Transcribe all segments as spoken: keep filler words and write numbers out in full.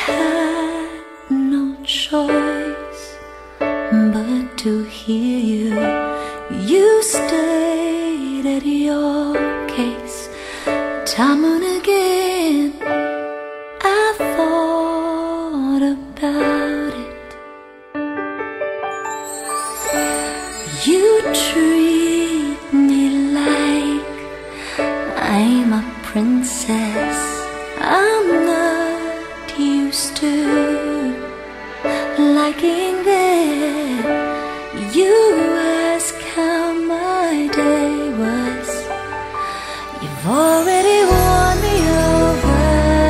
had no choice but to hear you. You stated your case time and again. I thought about it. You treat me like I'm a princess. I'm not used to liking it. You ask how my day was. You've already won me over.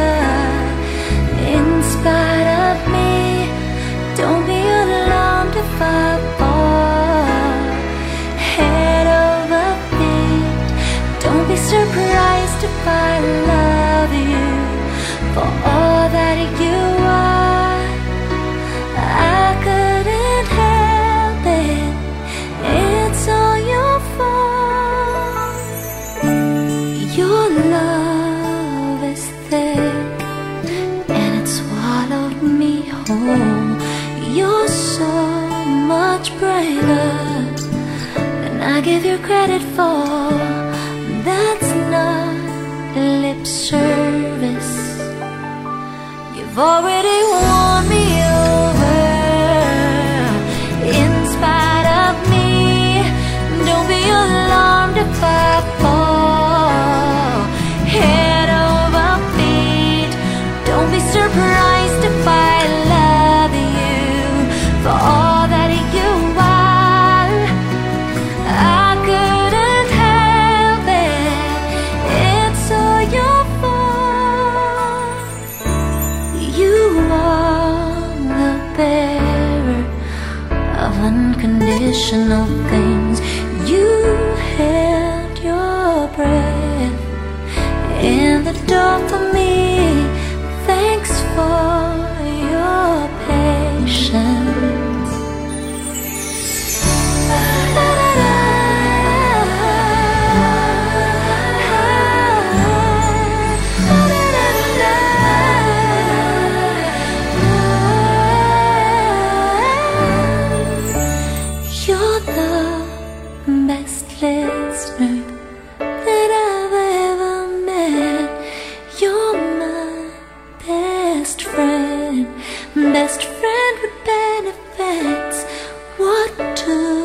In spite of me, don't be alarmed if I fall head over feet. Don't be surprised if I love you for all that you are. I couldn't help it. It's all your fault. Your love is thick and it swallowed me whole. You're so much brighter than I give you credit for. That's not lip service. You've already won me over. In spite of me, don't be alarmed if I fall head over feet. Don't be surprised if I love you for all that you are. I couldn't help it. It's all your fault. You are the bearer of unconditional things. You held your breath in the dark for me. Thanks for your patience. You're the best listener that I've ever met. You're my best friend, best friend with benefits. What do